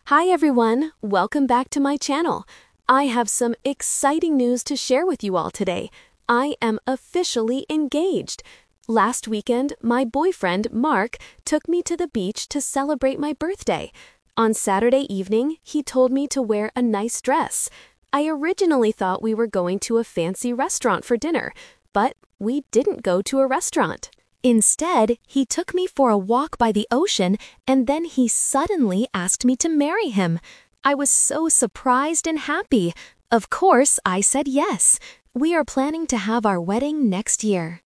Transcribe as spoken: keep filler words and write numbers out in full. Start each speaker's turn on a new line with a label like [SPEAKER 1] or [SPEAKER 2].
[SPEAKER 1] Hi everyone, welcome back to my channel. I have some exciting news to share with you all today. I am officially engaged. Last weekend, my boyfriend, Mark, took me to the beach to celebrate my birthday. On Saturday evening, he told me to wear a nice dress. I originally thought we were going to a fancy restaurant for dinner, but we didn't go to a restaurant. Instead, he took me for a walk by the ocean, and then he suddenly asked me to marry him. I was so surprised and happy. Of course, I said yes. We are planning to have our wedding next year.